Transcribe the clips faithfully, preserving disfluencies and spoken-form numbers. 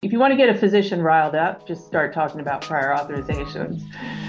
if you want to get a physician riled up, just start talking about prior authorizations.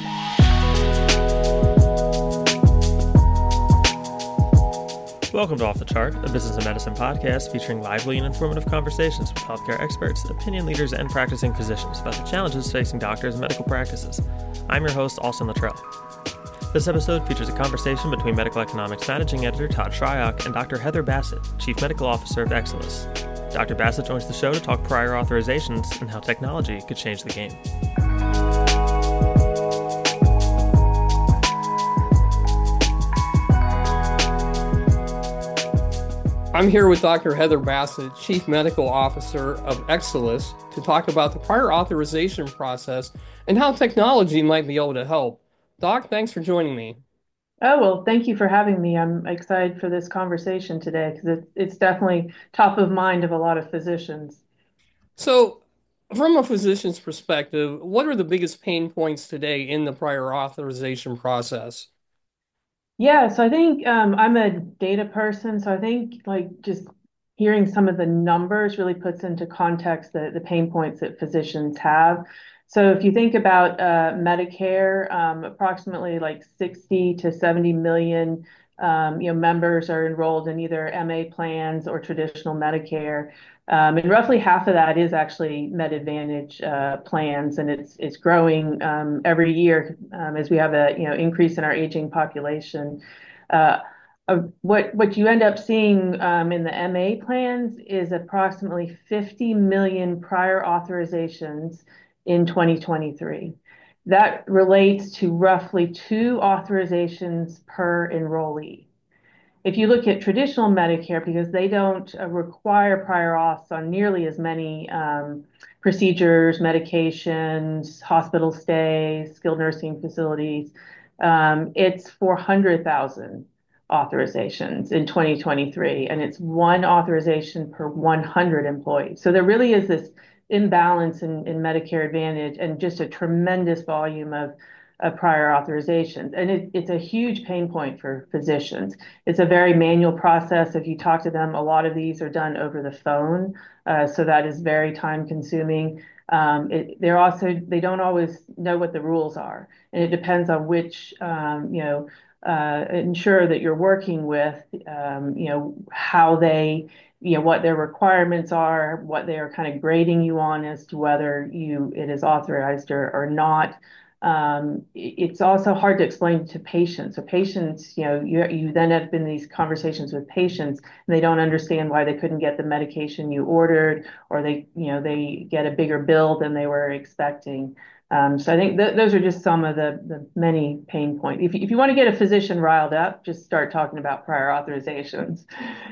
Welcome to Off the Chart, a business and medicine podcast featuring lively and informative conversations with healthcare experts, opinion leaders, and practicing physicians about the challenges facing doctors and medical practices. I'm your host, Austin Luttrell. This episode features a conversation between Medical Economics Managing Editor Todd Shryock and Doctor Heather Bassett, Chief Medical Officer of Exelis. Doctor Bassett joins the show to talk prior authorizations and how technology could change the game. I'm here with Doctor Heather Bassett, Chief Medical Officer of Exelis, to talk about the prior authorization process and how technology might be able to help. Doc, thanks for joining me. Oh, well, thank you for having me. I'm excited for this conversation today because it, it's definitely top of mind of a lot of physicians. So, from a physician's perspective, what are the biggest pain points today in the prior authorization process? Yeah, so I think um, I'm a data person, so I think like just hearing some of the numbers really puts into context the, the pain points that physicians have. So if you think about uh, Medicare, um, approximately like sixty to seventy million um, you know, members are enrolled in either M A plans or traditional Medicare. Um, and roughly half of that is actually Med Advantage uh, plans, and it's it's growing um, every year um, as we have a you know increase in our aging population. Uh, uh, what what you end up seeing um, in the M A plans is approximately fifty million prior authorizations in twenty twenty-three. That relates to roughly two authorizations per enrollee. If you look at traditional Medicare, because they don't uh, require prior auths on nearly as many um, procedures, medications, hospital stays, skilled nursing facilities, um, it's four hundred thousand authorizations in twenty twenty-three, and it's one authorization per one hundred employees. So there really is this imbalance in, in Medicare Advantage and just a tremendous volume of uh, prior authorizations. And it, it's a huge pain point for physicians. It's a very manual process. If you talk to them, a lot of these are done over the phone. Uh, so that is very time consuming. Um, it, they're also, they don't always know what the rules are. And it depends on which, um, you know, uh, insurer that you're working with, um, you know, how they, you know, what their requirements are, what they are kind of grading you on as to whether you, it is authorized or, or not. Um, it's also hard to explain to patients. So patients, you know, you, you then have been these conversations with patients and they don't understand why they couldn't get the medication you ordered, or they, you know, they get a bigger bill than they were expecting. Um, so I think th those are just some of the, the many pain points. If, if you want to get a physician riled up, just start talking about prior authorizations.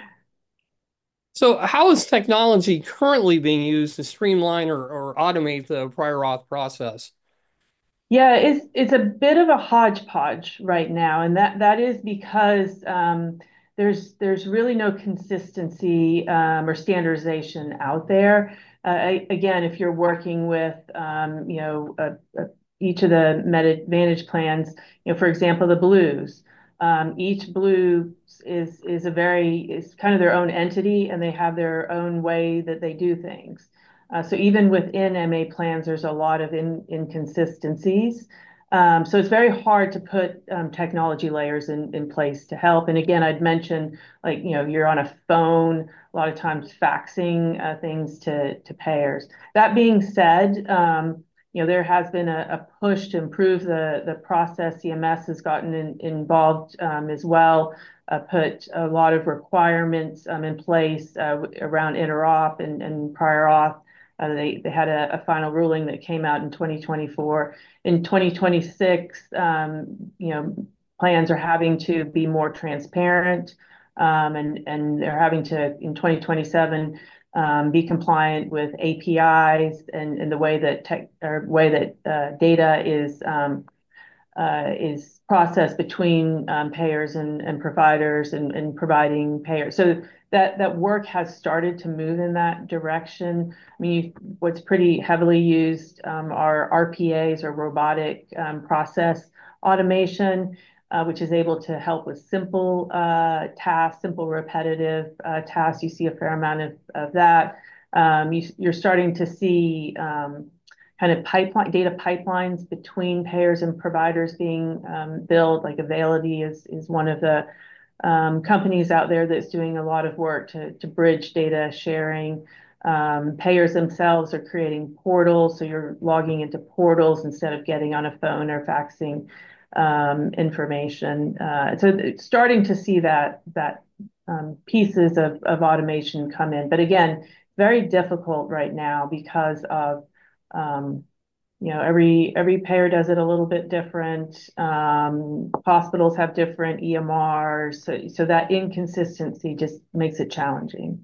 So, how is technology currently being used to streamline or, or automate the prior auth process? Yeah, it's it's a bit of a hodgepodge right now, and that that is because um, there's there's really no consistency um, or standardization out there. Uh, I, again, if you're working with um, you know uh, uh, each of the Med Advantage plans, you know, for example, the Blues, um, each Blue is is a very is kind of their own entity, and they have their own way that they do things. Uh, so even within M A plans, there's a lot of in, inconsistencies. Um, so it's very hard to put um, technology layers in, in place to help. And again, I'd mentioned like, you know, you're on a phone, a lot of times faxing uh, things to, to payers. That being said, um, you know, there has been a, a push to improve the, the process. C M S has gotten in, involved um, as well, uh, put a lot of requirements um, in place uh, around interop and, and prior auth. Uh, they, they had a, a final ruling that came out in twenty twenty-four. In twenty twenty-six, um, you know, plans are having to be more transparent, um, and, and they're having to, in twenty twenty-seven, um, be compliant with A P Is and, and the way that tech or way that uh, data is um, uh, is processed between um, payers and, and providers and, and providing payers. So that that work has started to move in that direction. I mean, you, what's pretty heavily used um, are R P As or robotic um, process automation, uh, which is able to help with simple uh, tasks, simple repetitive uh, tasks. You see a fair amount of, of that. Um, you, you're starting to see um, kind of pipeline data pipelines between payers and providers being um, built. Like Availity is is one of the um, companies out there that's doing a lot of work to to bridge data sharing. Um, payers themselves are creating portals, so you're logging into portals instead of getting on a phone or faxing um, information. Uh, so it's starting to see that that um, pieces of, of automation come in. But again, very difficult right now because of um, you know every every payer does it a little bit different. Um, hospitals have different E M Rs, so so that inconsistency just makes it challenging.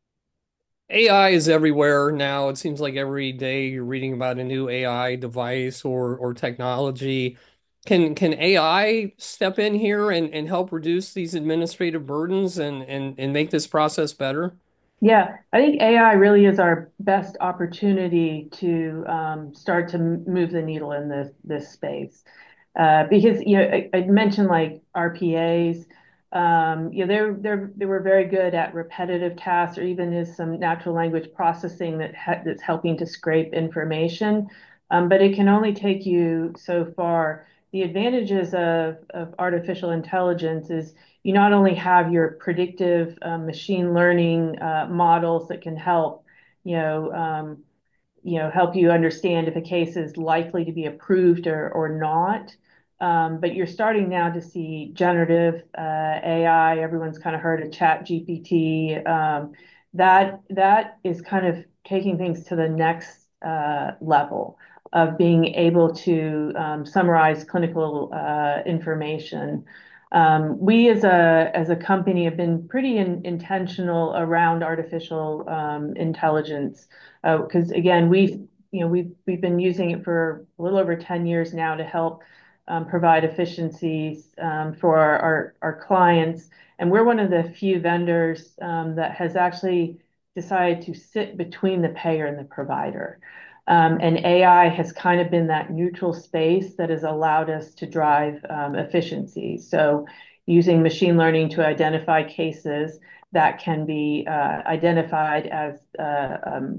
A I is everywhere now. It seems like every day you're reading about a new A I device or or technology. Can can A I step in here and, and help reduce these administrative burdens and, and, and make this process better? Yeah, I think A I really is our best opportunity to um, start to m- move the needle in this this space. Uh, because you know, I, I mentioned like R P As, um, you know, they're they're they were very good at repetitive tasks, or even is some natural language processing that ha that's helping to scrape information. Um, but it can only take you so far. The advantages of of artificial intelligence is you not only have your predictive uh, machine learning uh, models that can help, you know, um, you know, help you understand if a case is likely to be approved or or not. Um, but you're starting now to see generative uh, A I. Everyone's kind of heard of Chat G P T. Um, that that is kind of taking things to the next uh, level of being able to um, summarize clinical uh, information. Um, we as a as a company have been pretty in, intentional around artificial um, intelligence because uh, again we've you know we've we've been using it for a little over ten years now to help um, provide efficiencies um, for our, our, our clients, and we're one of the few vendors um, that has actually decided to sit between the payer and the provider. Um, and A I has kind of been that neutral space that has allowed us to drive um, efficiency. So using machine learning to identify cases that can be uh, identified as uh, um,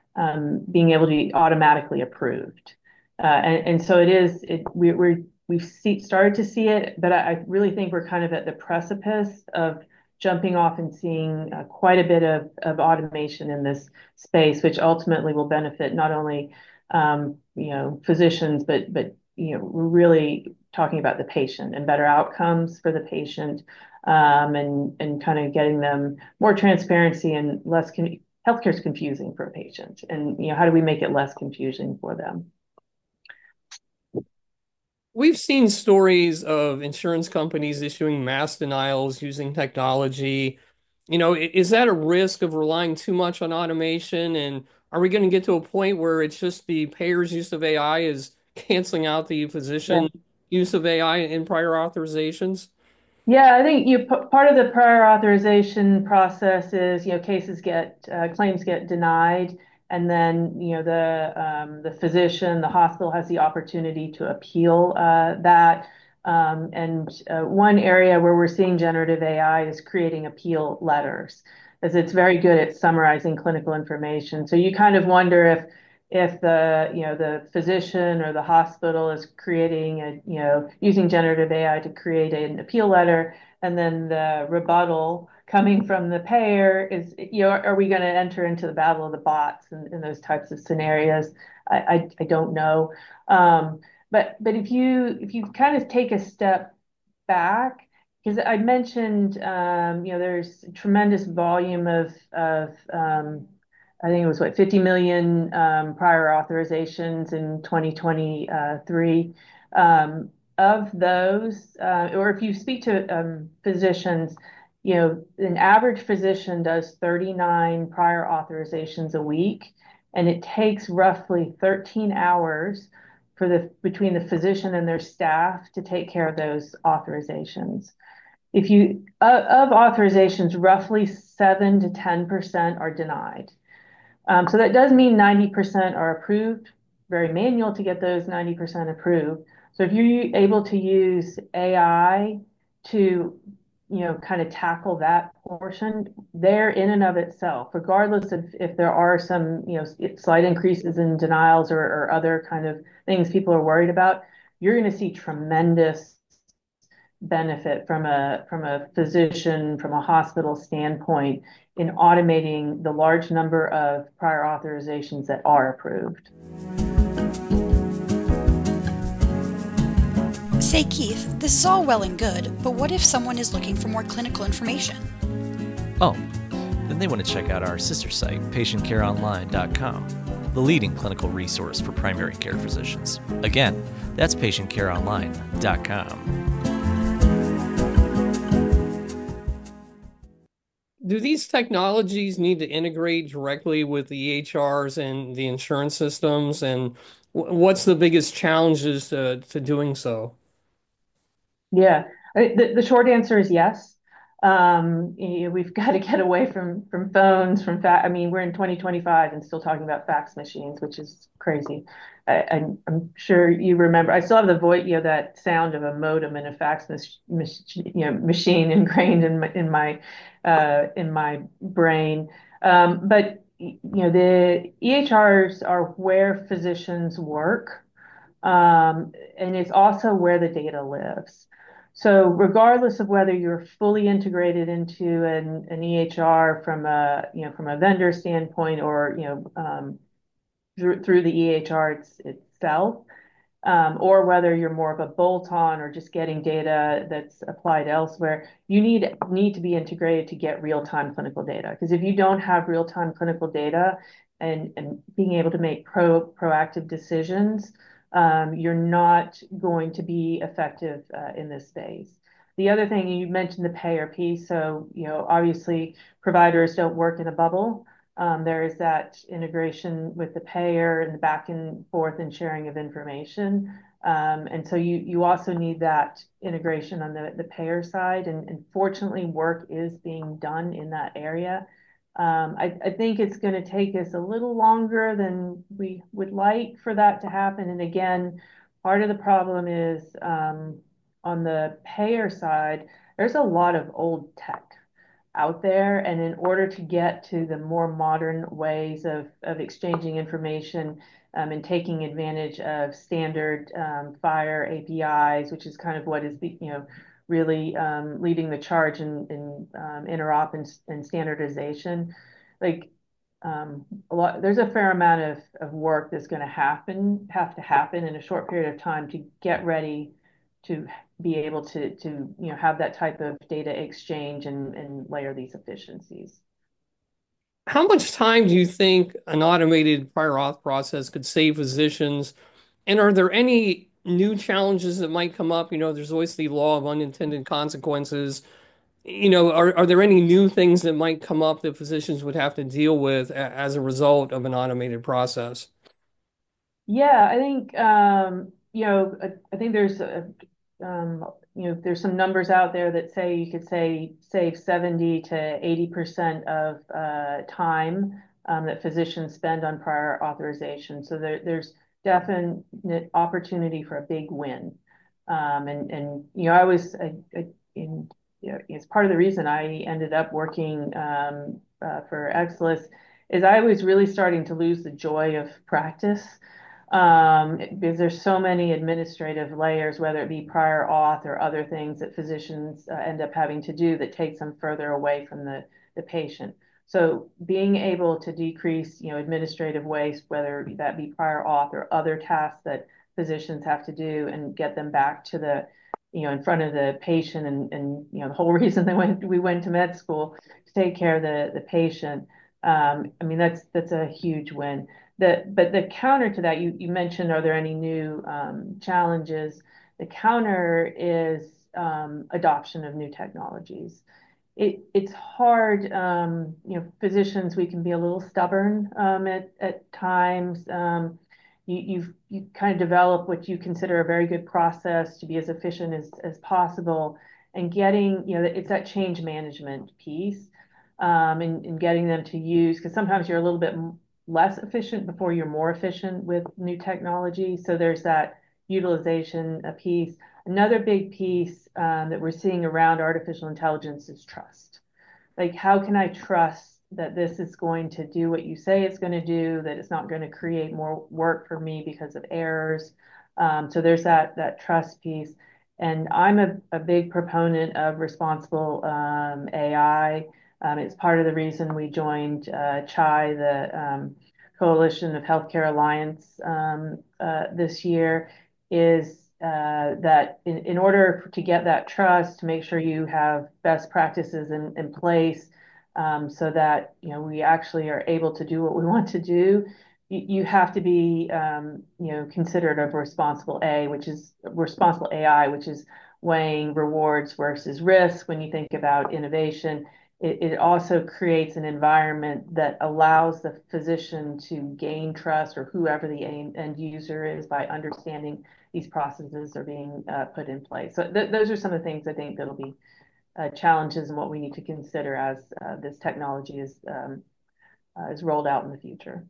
um, being able to be automatically approved. Uh, and, and so it is, it, we, we're, we've see, started to see it, but I, I really think we're kind of at the precipice of jumping off and seeing uh, quite a bit of, of automation in this space, which ultimately will benefit not only um, you know physicians, but but you know we're really talking about the patient and better outcomes for the patient, um, and and kind of getting them more transparency and less con healthcare is confusing for a patient, and you know how do we make it less confusing for them? We've seen stories of insurance companies issuing mass denials using technology. You know, i- is that a risk of relying too much on automation? And are we going to get to a point where it's just the payer's use of A I is canceling out the Yeah. physician use of A I in prior authorizations? Yeah, I think you part of the prior authorization process is, you know, cases get uh, claims get denied, and then you know the um, the physician, the hospital has the opportunity to appeal uh, that. Um, and uh, one area where we're seeing generative A I is creating appeal letters, as it's very good at summarizing clinical information. So you kind of wonder if if the you know the physician or the hospital is creating a you know using generative A I to create an appeal letter, and then the rebuttal coming from the payer is you know are we going to enter into the battle of the bots in, in those types of scenarios? I, I, I don't know, um, but but if you if you kind of take a step back, because I mentioned, um, you know, there's a tremendous volume of of um, I think it was what fifty million um, prior authorizations in twenty twenty-three. Um, of those, uh, or if you speak to um, physicians, you know, an average physician does thirty-nine prior authorizations a week, and it takes roughly thirteen hours for the between the physician and their staff to take care of those authorizations. If you uh, of authorizations, roughly seven to ten percent are denied. Um, so that does mean ninety percent are approved, very manual to get those ninety percent approved. So if you're able to use A I to you know, kind of tackle that portion there in and of itself, regardless of if there are some, you know, slight increases in denials or, or other kind of things people are worried about, you're going to see tremendous benefit from a from a physician, from a hospital standpoint in automating the large number of prior authorizations that are approved. Say, Keith, this is all well and good, but what if someone is looking for more clinical information? Oh, then they want to check out our sister site, patient care online dot com, the leading clinical resource for primary care physicians. Again, that's patient care online dot com. Do these technologies need to integrate directly with the E H Rs and the insurance systems? And what's the biggest challenges to, to doing so? Yeah, the, the short answer is yes. Um, you know, we've got to get away from from phones, from fact. I mean, we're in twenty twenty-five and still talking about fax machines, which is crazy. I, I'm, I'm sure you remember. I still have the voice, you know, that sound of a modem and a fax mach, you know, machine ingrained in my in my uh, in my brain. Um, but you know, the E H Rs are where physicians work, um, and it's also where the data lives. So regardless of whether you're fully integrated into an, an E H R from a, you know, from a vendor standpoint or, you know, um, through, through the E H R it's, itself, um, or whether you're more of a bolt-on or just getting data that's applied elsewhere, you need, need to be integrated to get real-time clinical data. Because if you don't have real-time clinical data and, and being able to make pro, proactive decisions, um, you're not going to be effective uh, in this space. The other thing, you mentioned the payer piece. So, you know, obviously providers don't work in a bubble. Um, there is that integration with the payer and the back and forth and sharing of information. Um, and so you, you also need that integration on the, the payer side. And, and fortunately, work is being done in that area. Um, I, I think it's going to take us a little longer than we would like for that to happen. And again, part of the problem is um, on the payer side, there's a lot of old tech out there. And in order to get to the more modern ways of, of exchanging information um, and taking advantage of standard um, FHIR A P Is, which is kind of what is the, you know, really um, leading the charge in, in um, interop and, and standardization. Like um, a lot, there's a fair amount of, of work that's going to happen, have to happen in a short period of time to get ready to be able to, to you know, have that type of data exchange and, and layer these efficiencies. How much time do you think an automated prior auth process could save physicians? And are there any new challenges that might come up? You know, there's always the law of unintended consequences. You know, are, are there any new things that might come up that physicians would have to deal with a, as a result of an automated process? Yeah, I think, um, you know, I, I think there's, a, um, you know, there's some numbers out there that say you could say save seventy to eighty percent of uh, time um, that physicians spend on prior authorization. So there, there's definite opportunity for a big win. Um, and, and, you know, I was, I, I, in, you know, it's part of the reason I ended up working um, uh, for Exelis is I was really starting to lose the joy of practice um, because there's so many administrative layers, whether it be prior auth or other things that physicians uh, end up having to do that takes them further away from the, the patient. So being able to decrease, you know, administrative waste, whether that be prior auth or other tasks that physicians have to do and get them back to the, you know, in front of the patient and, and you know, the whole reason they went, we went to med school to take care of the, the patient. Um, I mean, that's, that's a huge win. The, but the counter to that, you, you mentioned, are there any new um, challenges? The counter is um, adoption of new technologies. It, it's hard, um, you know, physicians, we can be a little stubborn um, at, at times. Um, you, you've, you kind of develop what you consider a very good process to be as efficient as, as possible. And getting, you know, it's that change management piece um, and, and getting them to use, because sometimes you're a little bit less efficient before you're more efficient with new technology. So there's that utilization a piece. Another big piece um, that we're seeing around artificial intelligence is trust. Like, how can I trust that this is going to do what you say it's going to do, that it's not going to create more work for me because of errors? Um, so there's that that trust piece. And I'm a, a big proponent of responsible um, A I. Um, it's part of the reason we joined uh, CHAI, the um, Coalition of Healthcare Alliance, um, uh, this year, is uh, that in, in order to get that trust, to make sure you have best practices in, in place, um, so that you know we actually are able to do what we want to do, you, you have to be um, you know considered of responsible A, which is responsible A I, which is weighing rewards versus risk. When you think about innovation, it, it also creates an environment that allows the physician to gain trust, or whoever the end user is, by understanding these processes are being uh, put in place. So th- those are some of the things I think that'll be uh, challenges and what we need to consider as uh, this technology is um, uh, is rolled out in the future.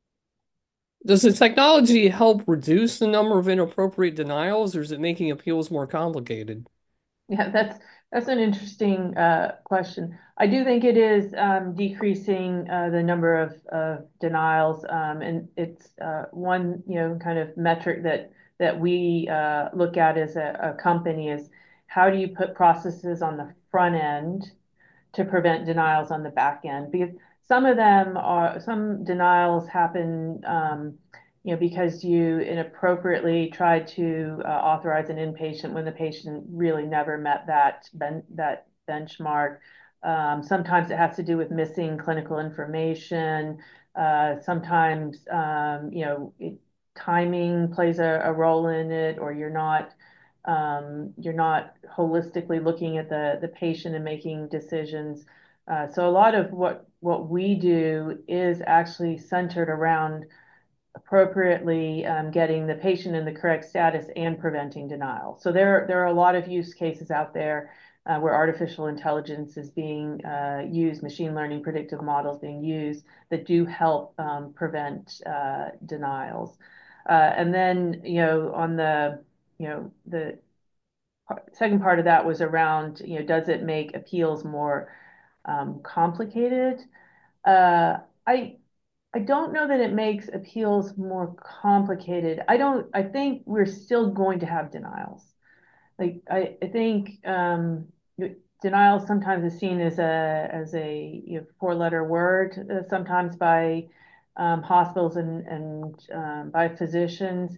Does the technology help reduce the number of inappropriate denials, or is it making appeals more complicated? Yeah, that's that's an interesting uh, question. I do think it is um, decreasing uh, the number of, of denials, um, and it's uh, one you know kind of metric that that we uh, look at as a, a company is how do you put processes on the front end to prevent denials on the back end, because some of them are some denials happen um, you know because you inappropriately tried to uh, authorize an inpatient when the patient really never met that ben- that benchmark. Um, sometimes it has to do with missing clinical information. Uh, sometimes um, you know it, timing plays a, a role in it, or you're not um, you're not holistically looking at the, the patient and making decisions. Uh, so a lot of what, what we do is actually centered around appropriately um, getting the patient in the correct status and preventing denial. So there, there are a lot of use cases out there uh, where artificial intelligence is being uh, used, machine learning predictive models being used that do help um, prevent uh, denials. Uh, and then, you know, on the, you know, the second part of that was around, you know, does it make appeals more um, complicated? Uh, I I don't know that it makes appeals more complicated. I don't. I think we're still going to have denials. Like I, I think um, denial sometimes is seen as a as a you know, four-letter word, uh, sometimes by um, hospitals and and um, by physicians.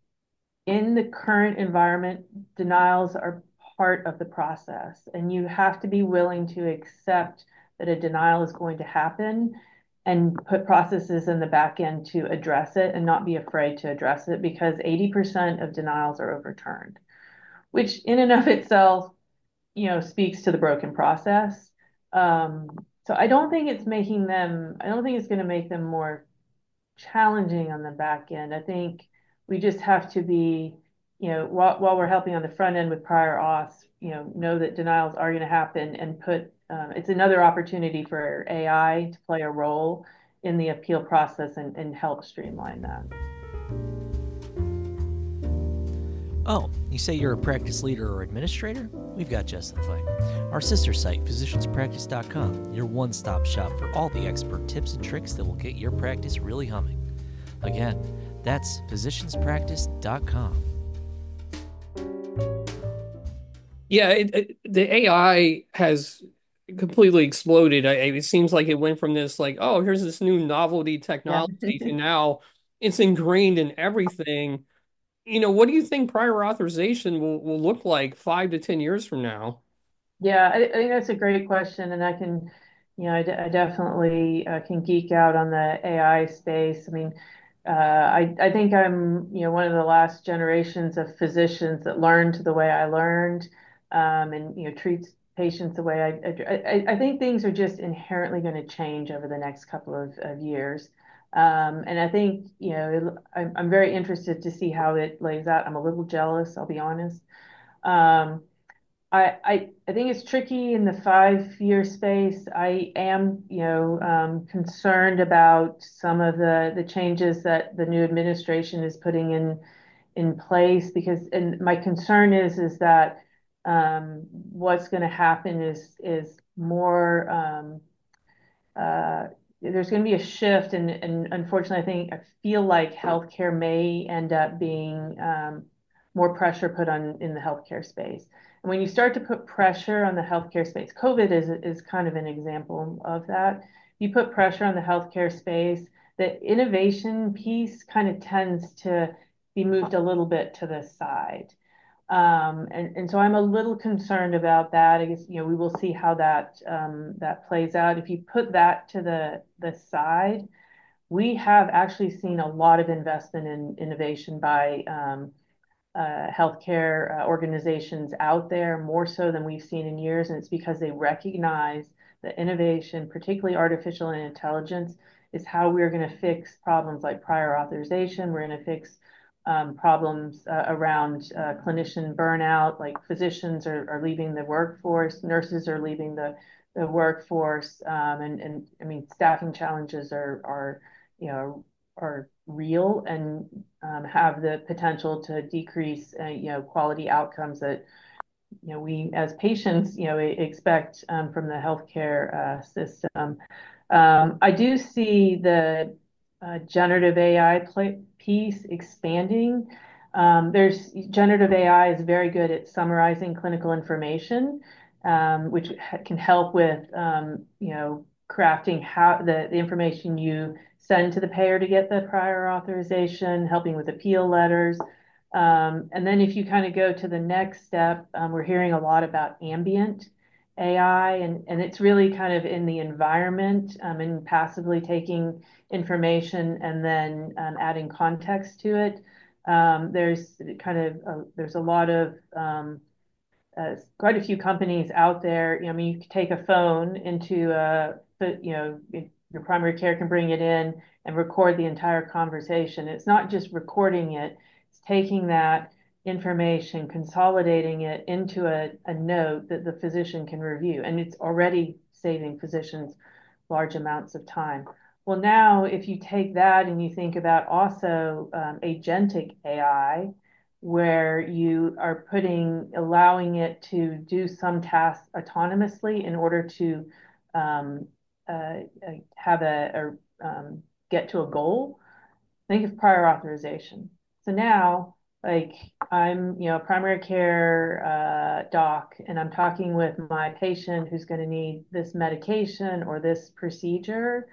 In the current environment, denials are part of the process, and you have to be willing to accept that a denial is going to happen and put processes in the back end to address it and not be afraid to address it, because eighty percent of denials are overturned, which in and of itself, you know, speaks to the broken process. Um, so I don't think it's making them, I don't think it's going to make them more challenging on the back end. I think we just have to be, you know, while, while we're helping on the front end with prior auths, you know, know that denials are going to happen and put, um, it's another opportunity for A I to play a role in the appeal process and, and help streamline that. Oh, you say you're a practice leader or administrator? We've got just the thing. Our sister site, physicians practice dot com, your one-stop shop for all the expert tips and tricks that will get your practice really humming. Again, that's physicians practice dot com. Yeah, it, it, the A I has completely exploded. I, it seems like it went from this like, oh, here's this new novelty technology Yeah. to now it's ingrained in everything. You know, what do you think prior authorization will, will look like five to ten years from now? Yeah, I, I think that's a great question, and I can, you know, I, de- I definitely uh, can geek out on the A I space. I mean, uh, I I think I'm, you know, one of the last generations of physicians that learned the way I learned, um, and you know, treats patients the way I I, I I think things are just inherently going to change over the next couple of, of years. Um, and I think, you know, I'm, I'm very interested to see how it lays out. I'm a little jealous, I'll be honest. Um, I, I, I think it's tricky in the five-year space. I am, you know, um, concerned about some of the, the changes that the new administration is putting in in place because, and my concern is, is that um, what's going to happen is, is more, um, uh, there's going to be a shift. And, and unfortunately, I think, I feel like healthcare may end up being um, more pressure put on in the healthcare space. And when you start to put pressure on the healthcare space, COVID is, is kind of an example of that. You put pressure on the healthcare space, the innovation piece kind of tends to be moved a little bit to the side. Um, and, and so I'm a little concerned about that. I guess, you know, we will see how that um, that plays out. If you put that to the, the side, we have actually seen a lot of investment in innovation by um, uh, healthcare uh, organizations out there, more so than we've seen in years. And it's because they recognize that innovation, particularly artificial intelligence, is how we're going to fix problems like prior authorization. We're going to fix um, problems uh, around uh, clinician burnout, like physicians are, are leaving the workforce, nurses are leaving the, the workforce, um, and, and I mean, staffing challenges are, are you know, are real and um, have the potential to decrease, uh, you know, quality outcomes that, you know, we as patients, you know, expect um, from the healthcare uh, system. Um, I do see the uh, generative A I play, piece expanding. Um, there's generative A I is very good at summarizing clinical information, um, which can help with, um, you know, crafting how the, the information you send to the payer to get the prior authorization, helping with appeal letters. Um, and then if you kind of go to the next step, um, we're hearing a lot about ambient A I, and, and it's really kind of in the environment um, and passively taking information and then um, adding context to it. Um, there's kind of a, there's a lot of um, uh, quite a few companies out there. You know, I mean, you can take a phone into a, you know, your primary care can bring it in and record the entire conversation. It's not just recording it, it's taking that information, consolidating it into a, a note that the physician can review. And it's already saving physicians large amounts of time. Well, now if you take that and you think about also um, agentic A I, where you are putting, allowing it to do some tasks autonomously in order to um, uh, have a, a um, get to a goal. Think of prior authorization. So now, like I'm, you know, a primary care uh, doc, and I'm talking with my patient who's going to need this medication or this procedure.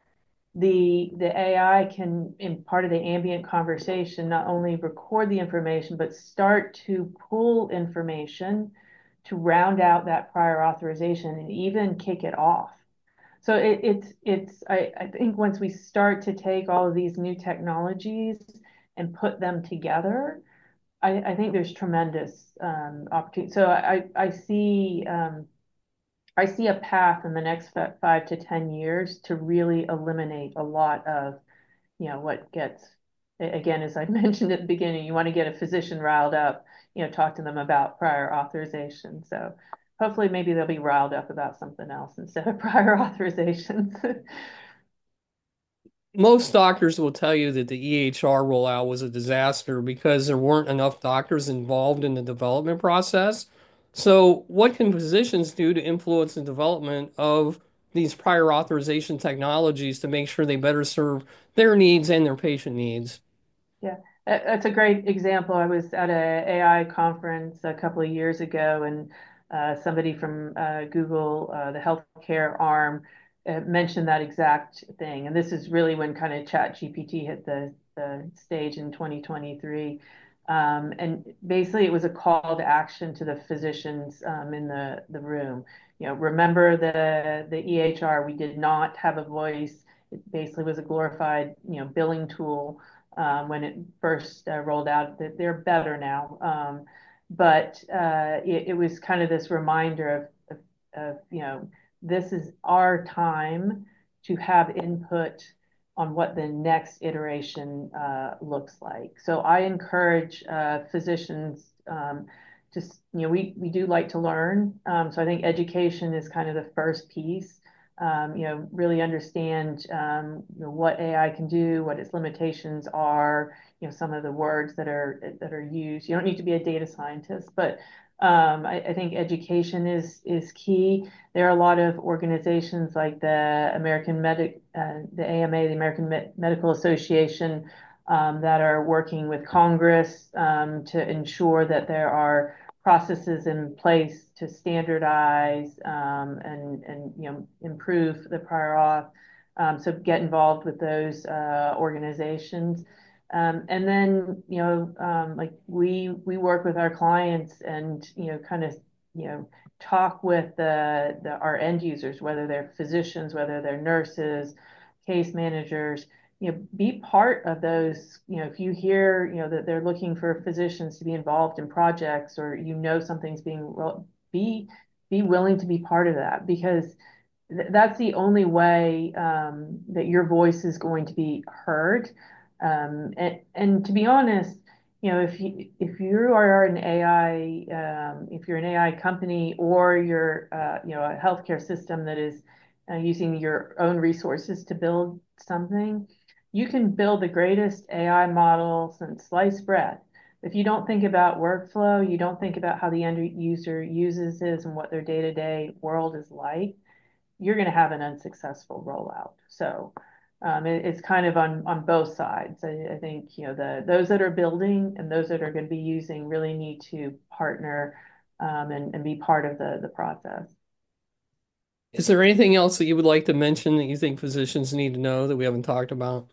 The the A I can, in part of the ambient conversation, not only record the information, but start to pull information to round out that prior authorization and even kick it off. So it, it's it's I, I think once we start to take all of these new technologies and put them together, I, I think there's tremendous um, opportunity. So I I see um, I see a path in the next five to ten years to really eliminate a lot of, you know, what gets, again, as I mentioned at the beginning, you want to get a physician riled up, you know, talk to them about prior authorization. So hopefully maybe they'll be riled up about something else instead of prior authorizations. Most doctors will tell you that the E H R rollout was a disaster because there weren't enough doctors involved in the development process. So, what can physicians do to influence the development of these prior authorization technologies to make sure they better serve their needs and their patient needs? Yeah, that's a great example. I was at a AI conference a couple of years ago, and uh, somebody from uh, Google, uh, the healthcare arm, uh, mentioned that exact thing. And this is really when kind of Chat G P T hit the, the stage in twenty twenty-three. Um, and basically, it was a call to action to the physicians um, in the, the room. You know, remember the the E H R, we did not have a voice. It basically was a glorified, you know, billing tool um, when it first uh, rolled out. That they're better now. Um, but uh, it, it was kind of this reminder of, of, of, you know, this is our time to have input on what the next iteration uh, looks like. So I encourage uh, physicians um, just, you know, we, we do like to learn. Um, so I think education is kind of the first piece. um, you know, really understand um, you know, what A I can do, what its limitations are, you know, some of the words that are that are used. You don't need to be a data scientist, but um, I, I think education is is key. There are a lot of organizations like the American Medic, uh, the A M A, the American Med- Medical Association, um, that are working with Congress um, to ensure that there are processes in place to standardize um, and and you know improve the prior auth. Um, so get involved with those uh, organizations. Um, and then, you know, um, like we we work with our clients and, you know, kind of, you know, talk with the, the our end users, whether they're physicians, whether they're nurses, case managers, you know, be part of those. You know, if you hear, you know, that they're looking for physicians to be involved in projects, or you know something's being be be willing to be part of that, because th- that's the only way um, that your voice is going to be heard. Um, and, and to be honest, you know, if you if you are an A I, um, if you're an A I company, or you're uh, you know a healthcare system that is uh, using your own resources to build something, you can build the greatest A I model since sliced bread. If you don't think about workflow, you don't think about how the end user uses this and what their day-to-day world is like, you're going to have an unsuccessful rollout. So um, it, it's kind of on on both sides. I, I think you know the those that are building and those that are going to be using really need to partner um, and, and be part of the the process. Is there anything else that you would like to mention that you think physicians need to know that we haven't talked about?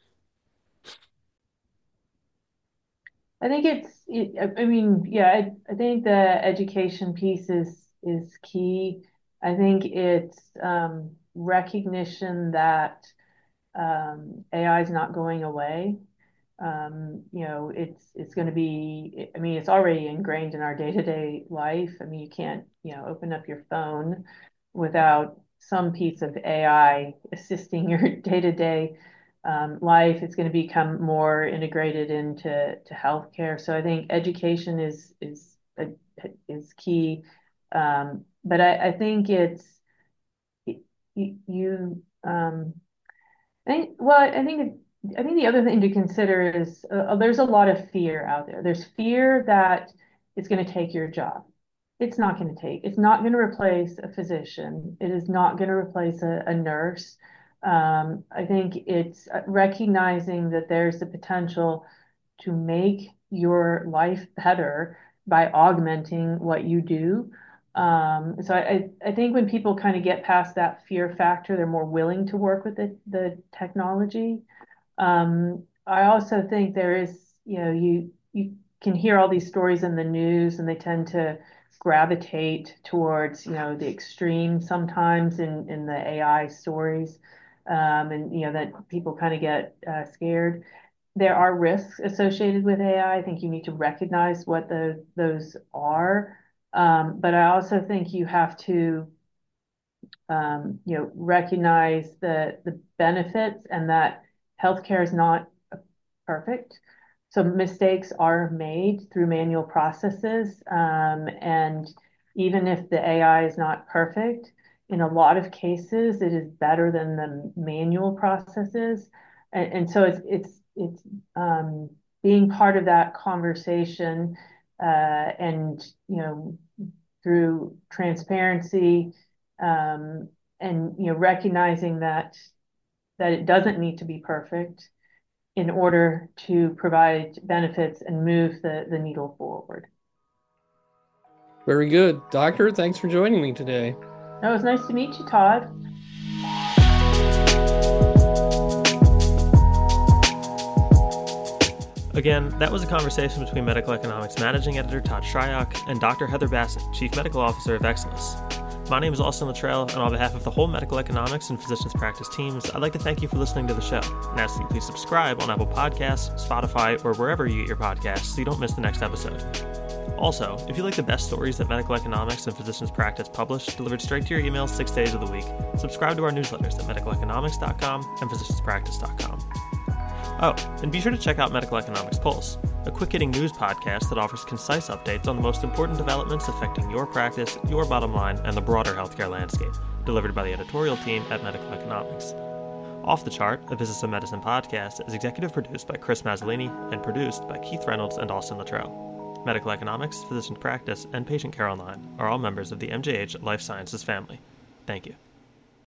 I think it's, it, I mean, yeah, I, I think the education piece is is key. I think it's um, recognition that um, A I is not going away. Um, you know, it's it's going to be, I mean, it's already ingrained in our day-to-day life. I mean, you can't, you know, open up your phone without some piece of A I assisting your day-to-day um, life. It's going to become more integrated into to healthcare. So I think education is is is key. Um, but I, I think it's you, you um, I think, well, I think I think the other thing to consider is uh, there's a lot of fear out there. There's fear that it's going to take your job. It's not going to take. It's not going to replace a physician. It is not going to replace a, a nurse. Um, I think it's recognizing that there's the potential to make your life better by augmenting what you do. Um, so I, I think when people kind of get past that fear factor, they're more willing to work with the, the technology. Um, I also think there is, you know, you you can hear all these stories in the news, and they tend to gravitate towards, you know, the extreme sometimes in in the A I stories, um, and you know that people kind of get uh, scared. There are risks associated with A I. I think you need to recognize what the those are. Um, but I also think you have to, um, you know, recognize the the benefits, and that healthcare is not perfect. So mistakes are made through manual processes, um, and even if the A I is not perfect, in a lot of cases it is better than the manual processes, and, and so it's it's it's um, being part of that conversation, uh, and you know through transparency, um, and you know recognizing that that it doesn't need to be perfect in order to provide benefits and move the, the needle forward. Very good. Doctor, thanks for joining me today. Oh, it was nice to meet you, Todd. Again, that was a conversation between Medical Economics Managing Editor Todd Shryock and Doctor Heather Bassett, Chief Medical Officer of Exelis. My name is Austin Luttrell, and on behalf of the whole Medical Economics and Physicians Practice teams, I'd like to thank you for listening to the show, and ask that you please subscribe on Apple Podcasts, Spotify, or wherever you get your podcasts so you don't miss the next episode. Also, if you like the best stories that Medical Economics and Physicians Practice publish, delivered straight to your email six days of the week, subscribe to our newsletters at medical economics dot com and physicians practice dot com. Oh, and be sure to check out Medical Economics Pulse, a quick-hitting news podcast that offers concise updates on the most important developments affecting your practice, your bottom line, and the broader healthcare landscape. delivered by the editorial team at Medical Economics. Off the Chart, a Business of Medicine podcast, is executive produced by Chris Mazzolini and produced by Keith Reynolds and Austin Luttrell. Medical Economics, Physician Practice, and Patient Care Online are all members of the M J H Life Sciences family. Thank you.